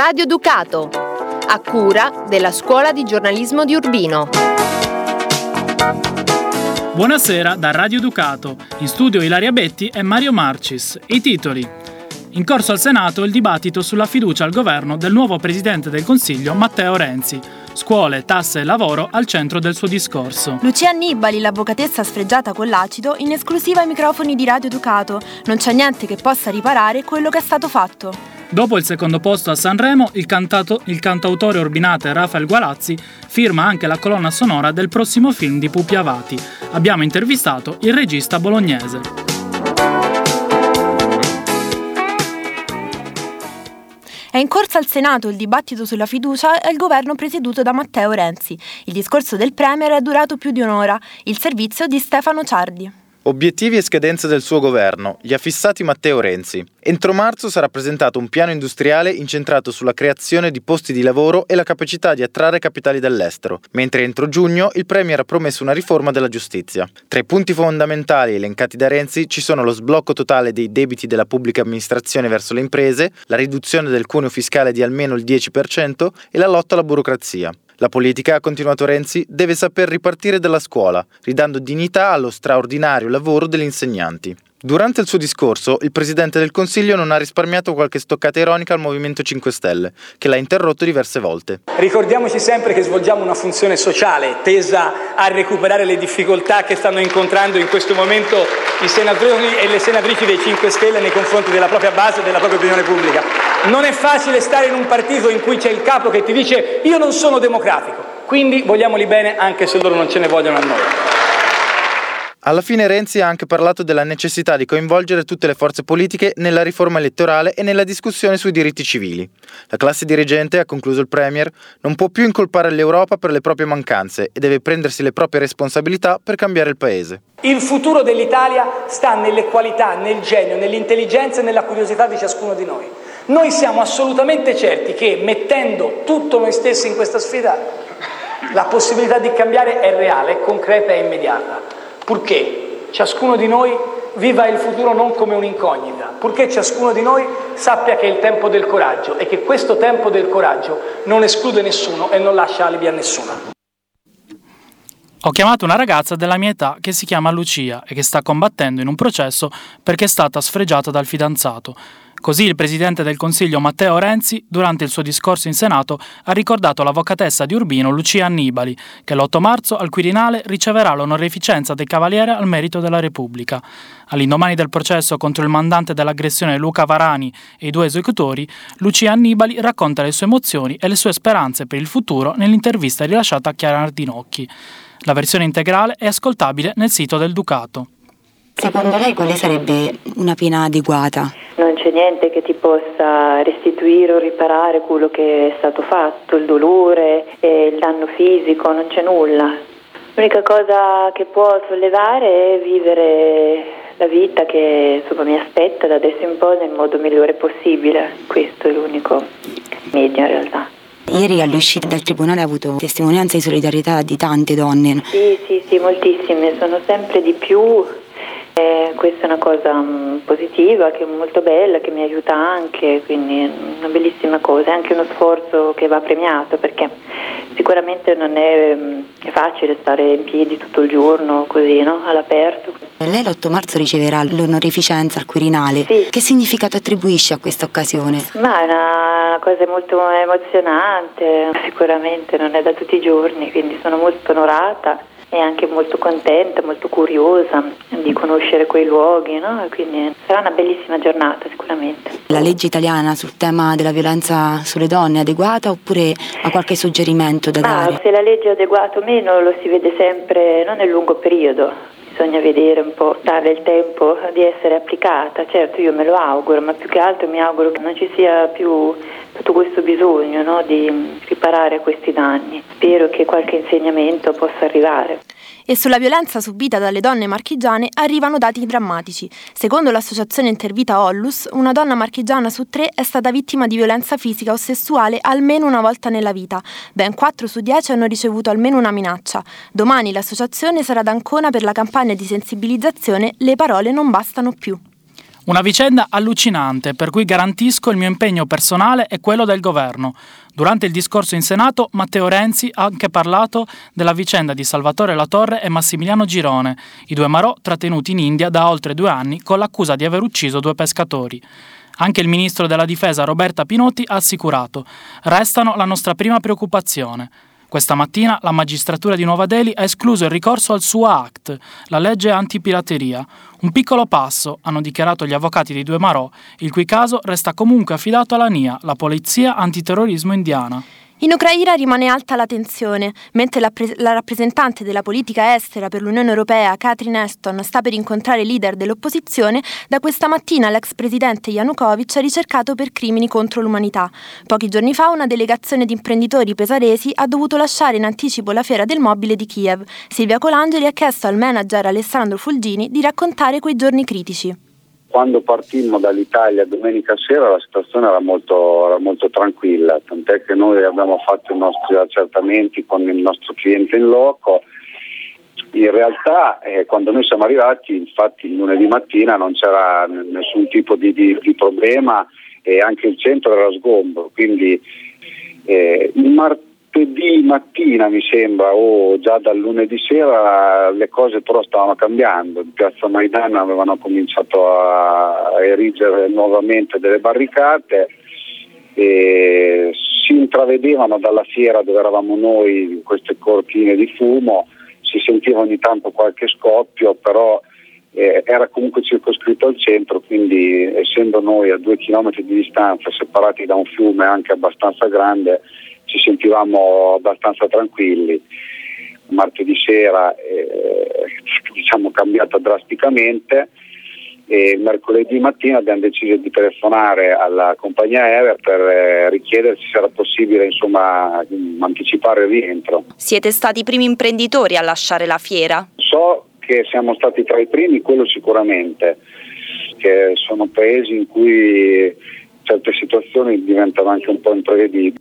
Radio Ducato, a cura della Scuola di Giornalismo di Urbino. Buonasera da Radio Ducato, in studio Ilaria Betti e Mario Marcis. I titoli. In corso al Senato il dibattito sulla fiducia al governo del nuovo Presidente del Consiglio Matteo Renzi. Scuole, tasse e lavoro al centro del suo discorso. Lucia Annibali, l'avvocatessa sfregiata con l'acido, in esclusiva ai microfoni di Radio Ducato. Non c'è niente che possa riparare quello che è stato fatto. Dopo il secondo posto a Sanremo, il cantautore urbinate Rafael Gualazzi firma anche la colonna sonora del prossimo film di Pupi Avati. Abbiamo intervistato il regista bolognese. È in corsa al Senato il dibattito sulla fiducia al governo presieduto da Matteo Renzi. Il discorso del Premier è durato più di un'ora. Il servizio di Stefano Ciardi. Obiettivi e scadenze del suo governo, li ha fissati Matteo Renzi. Entro marzo sarà presentato un piano industriale incentrato sulla creazione di posti di lavoro e la capacità di attrarre capitali dall'estero, mentre entro giugno il Premier ha promesso una riforma della giustizia. Tra i punti fondamentali elencati da Renzi ci sono lo sblocco totale dei debiti della pubblica amministrazione verso le imprese, la riduzione del cuneo fiscale di almeno il 10% e la lotta alla burocrazia. La politica, ha continuato Renzi, deve saper ripartire dalla scuola, ridando dignità allo straordinario lavoro degli insegnanti. Durante il suo discorso, il Presidente del Consiglio non ha risparmiato qualche stoccata ironica al Movimento 5 Stelle, che l'ha interrotto diverse volte. Ricordiamoci sempre che svolgiamo una funzione sociale tesa a recuperare le difficoltà che stanno incontrando in questo momento i senatori e le senatrici dei 5 Stelle nei confronti della propria base e della propria opinione pubblica. Non è facile stare in un partito in cui c'è il capo che ti dice io non sono democratico, quindi vogliamoli bene anche se loro non ce ne vogliono a noi. Alla fine Renzi ha anche parlato della necessità di coinvolgere tutte le forze politiche nella riforma elettorale e nella discussione sui diritti civili. La classe dirigente, ha concluso il Premier, non può più incolpare l'Europa per le proprie mancanze e deve prendersi le proprie responsabilità per cambiare il paese. Il futuro dell'Italia sta nelle qualità, nel genio, nell'intelligenza e nella curiosità di ciascuno di noi. Noi siamo assolutamente certi che mettendo tutto noi stessi in questa sfida la possibilità di cambiare è reale, è concreta e immediata. Purché ciascuno di noi viva il futuro non come un'incognita, purché ciascuno di noi sappia che è il tempo del coraggio e che questo tempo del coraggio non esclude nessuno e non lascia alibi a nessuno. Ho chiamato una ragazza della mia età che si chiama Lucia e che sta combattendo in un processo perché è stata sfregiata dal fidanzato. Così il Presidente del Consiglio Matteo Renzi, durante il suo discorso in Senato, ha ricordato l'avvocatessa di Urbino Lucia Annibali, che l'8 marzo al Quirinale riceverà l'onorificenza del Cavaliere al Merito della Repubblica. All'indomani del processo contro il mandante dell'aggressione Luca Varani e i 2 esecutori, Lucia Annibali racconta le sue emozioni e le sue speranze per il futuro nell'intervista rilasciata a Chiara Nardinocchi. La versione integrale è ascoltabile nel sito del Ducato. Secondo lei quale sarebbe una pena adeguata? Non c'è niente che ti possa restituire o riparare quello che è stato fatto, il dolore, il danno fisico, non c'è nulla. L'unica cosa che può sollevare è vivere la vita che mi aspetta da adesso in poi nel modo migliore possibile. Questo è l'unico medio in realtà. Ieri all'uscita dal tribunale ha avuto testimonianza di solidarietà di tante donne. Sì, moltissime, sono sempre di più. Questa è una cosa positiva, che è molto bella, che mi aiuta anche, quindi è una bellissima cosa, è anche uno sforzo che va premiato perché sicuramente non è facile stare in piedi tutto il giorno così, no? All'aperto. Lei l'8 marzo riceverà l'onorificenza al Quirinale. Sì. Che significato attribuisce a questa occasione? Ma è una cosa molto emozionante, sicuramente non è da tutti i giorni, quindi sono molto onorata e anche molto contenta, molto curiosa di conoscere quei luoghi, no? Quindi sarà una bellissima giornata sicuramente. La legge italiana sul tema della violenza sulle donne è adeguata oppure ha qualche suggerimento da dare? Se la legge è adeguata o meno lo si vede sempre, non nel lungo periodo. Bisogna vedere un po', darle il tempo di essere applicata. Certo, io me lo auguro, ma più che altro mi auguro che non ci sia più tutto questo bisogno, no, di riparare questi danni. Spero che qualche insegnamento possa arrivare. E sulla violenza subita dalle donne marchigiane arrivano dati drammatici. Secondo l'associazione Intervita Ollus, una donna marchigiana su 3 è stata vittima di violenza fisica o sessuale almeno una volta nella vita. Ben 4 su 10 hanno ricevuto almeno una minaccia. Domani l'associazione sarà ad Ancona per la campagna di sensibilizzazione Le parole non bastano più. Una vicenda allucinante, per cui garantisco il mio impegno personale e quello del governo. Durante il discorso in Senato, Matteo Renzi ha anche parlato della vicenda di Salvatore Latorre e Massimiliano Girone, i due marò trattenuti in India da oltre 2 anni con l'accusa di aver ucciso 2 pescatori. Anche il ministro della Difesa Roberta Pinotti ha assicurato: restano la nostra prima preoccupazione. Questa mattina la magistratura di Nuova Delhi ha escluso il ricorso al SUA Act, la legge antipirateria. Un piccolo passo, hanno dichiarato gli avvocati dei 2 marò, il cui caso resta comunque affidato alla NIA, la polizia antiterrorismo indiana. In Ucraina rimane alta la tensione, mentre la rappresentante della politica estera per l'Unione Europea, Catherine Ashton, sta per incontrare i leader dell'opposizione. Da questa mattina l'ex presidente Yanukovych è ricercato per crimini contro l'umanità. Pochi giorni fa una delegazione di imprenditori pesaresi ha dovuto lasciare in anticipo la fiera del mobile di Kiev. Silvia Colangeli ha chiesto al manager Alessandro Fulgini di raccontare quei giorni critici. Quando partimmo dall'Italia domenica sera la situazione era molto tranquilla, tant'è che noi abbiamo fatto i nostri accertamenti con il nostro cliente in loco. In realtà quando noi siamo arrivati, infatti il lunedì mattina non c'era nessun tipo di problema e anche il centro era sgombro, quindi il martedì mattina mi sembra o già dal lunedì sera le cose però stavano cambiando. In piazza Maidan avevano cominciato a erigere nuovamente delle barricate e si intravedevano dalla fiera dove eravamo noi queste cortine di fumo, si sentiva ogni tanto qualche scoppio, però era comunque circoscritto al centro, quindi essendo noi a 2 chilometri di distanza separati da un fiume anche abbastanza grande ci sentivamo abbastanza tranquilli. Martedì sera cambiata drasticamente e mercoledì mattina abbiamo deciso di telefonare alla compagnia aerea per richiederci se era possibile anticipare il rientro. Siete stati i primi imprenditori a lasciare la fiera? So che siamo stati tra i primi, quello sicuramente, che sono paesi in cui certe situazioni diventano anche un po' imprevedibili.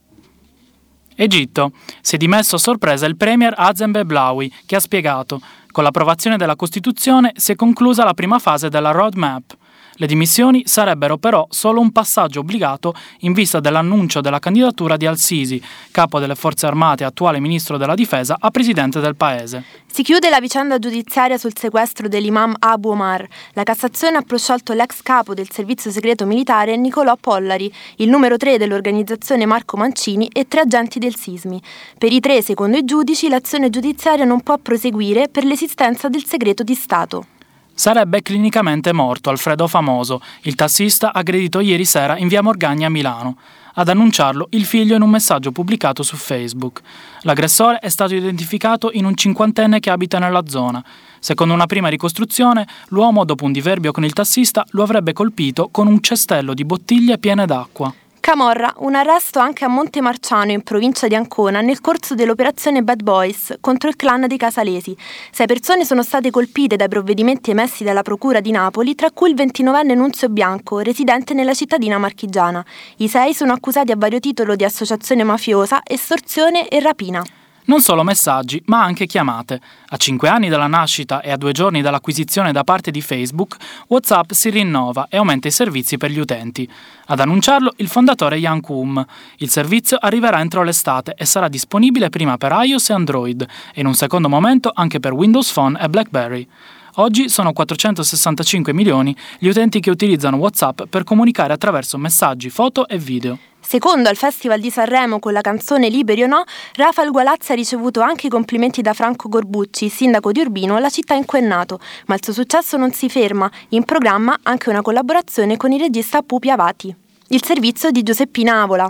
Egitto. Si è dimesso a sorpresa il premier Hazem Beblawi, che ha spiegato: con l'approvazione della Costituzione si è conclusa la prima fase della roadmap. Le dimissioni sarebbero però solo un passaggio obbligato in vista dell'annuncio della candidatura di Al-Sisi, capo delle forze armate e attuale ministro della difesa, a presidente del paese. Si chiude la vicenda giudiziaria sul sequestro dell'imam Abu Omar. La Cassazione ha prosciolto l'ex capo del servizio segreto militare Nicolò Pollari, il numero 3 dell'organizzazione Marco Mancini e 3 agenti del Sismi. Per i 3, secondo i giudici, l'azione giudiziaria non può proseguire per l'esistenza del segreto di Stato. Sarebbe clinicamente morto Alfredo Famoso, il tassista aggredito ieri sera in via Morgagni a Milano. Ad annunciarlo il figlio in un messaggio pubblicato su Facebook. L'aggressore è stato identificato in un 50enne che abita nella zona. Secondo una prima ricostruzione, l'uomo, dopo un diverbio con il tassista, lo avrebbe colpito con un cestello di bottiglie piene d'acqua. Camorra, un arresto anche a Montemarciano in provincia di Ancona nel corso dell'operazione Bad Boys contro il clan dei Casalesi. 6 persone sono state colpite dai provvedimenti emessi dalla Procura di Napoli, tra cui il 29enne Nunzio Bianco, residente nella cittadina marchigiana. I 6 sono accusati a vario titolo di associazione mafiosa, estorsione e rapina. Non solo messaggi, ma anche chiamate. A 5 anni dalla nascita e a 2 giorni dall'acquisizione da parte di Facebook, WhatsApp si rinnova e aumenta i servizi per gli utenti. Ad annunciarlo il fondatore Jan Koum. Il servizio arriverà entro l'estate e sarà disponibile prima per iOS e Android e in un secondo momento anche per Windows Phone e BlackBerry. Oggi sono 465 milioni gli utenti che utilizzano WhatsApp per comunicare attraverso messaggi, foto e video. Secondo al Festival di Sanremo con la canzone Liberi o no, Rafael Gualazzi ha ricevuto anche i complimenti da Franco Corbucci, sindaco di Urbino, la città in cui è nato, ma il suo successo non si ferma, in programma anche una collaborazione con il regista Pupi Avati. Il servizio di Giuseppina Avola.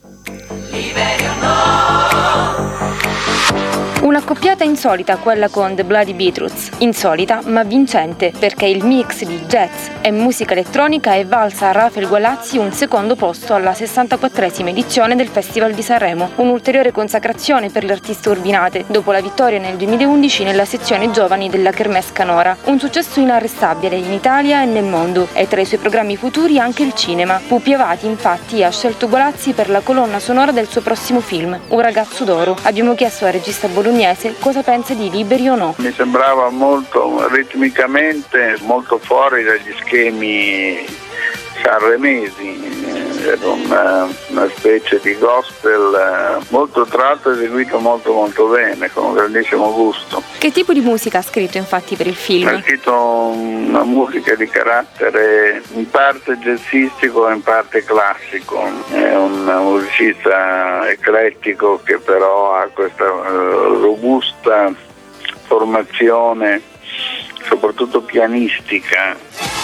Liberi o no? Una coppiata insolita quella con The Bloody Beetroots, insolita ma vincente perché il mix di jazz e musica elettronica è valsa a Rafael Gualazzi un secondo posto alla 64esima edizione del Festival di Sanremo, un'ulteriore consacrazione per l'artista urbinate dopo la vittoria nel 2011 nella sezione giovani della Kermesse Canora, un successo inarrestabile in Italia e nel mondo e tra i suoi programmi futuri anche il cinema. Pupi Avati infatti ha scelto Gualazzi per la colonna sonora del suo prossimo film, Un ragazzo d'oro. Abbiamo chiesto al regista bolognese Agnese cosa pensa di Liberi o no. Mi sembrava molto ritmicamente molto fuori dagli schemi sanremesi, era una specie di gospel molto tratto, eseguito molto molto bene, con un grandissimo gusto. Che tipo di musica ha scritto infatti per il film? Ha scritto una musica di carattere in parte jazzistico e in parte classico, è un musicista eclettico che però ha questa robusta formazione, soprattutto pianistica.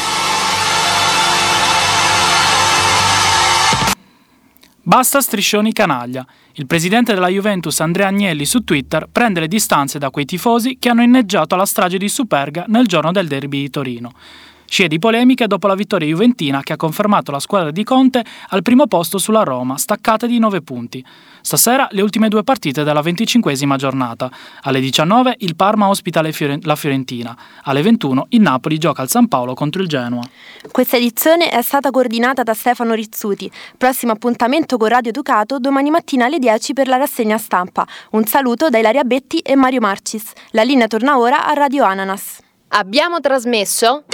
Basta striscioni canaglia. Il presidente della Juventus Andrea Agnelli su Twitter prende le distanze da quei tifosi che hanno inneggiato alla strage di Superga nel giorno del derby di Torino. Scie di polemiche dopo la vittoria juventina che ha confermato la squadra di Conte al primo posto sulla Roma, staccata di 9 punti. Stasera le ultime 2 partite della 25esima giornata. Alle 19 il Parma ospita la Fiorentina. Alle 21 il Napoli gioca al San Paolo contro il Genoa. Questa edizione è stata coordinata da Stefano Rizzuti. Prossimo appuntamento con Radio Ducato domani mattina alle 10 per la rassegna stampa. Un saluto da Ilaria Betti e Mario Marcis. La linea torna ora a Radio Ananas. Abbiamo trasmesso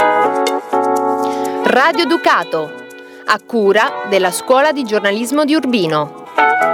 Radio Ducato, a cura della Scuola di Giornalismo di Urbino.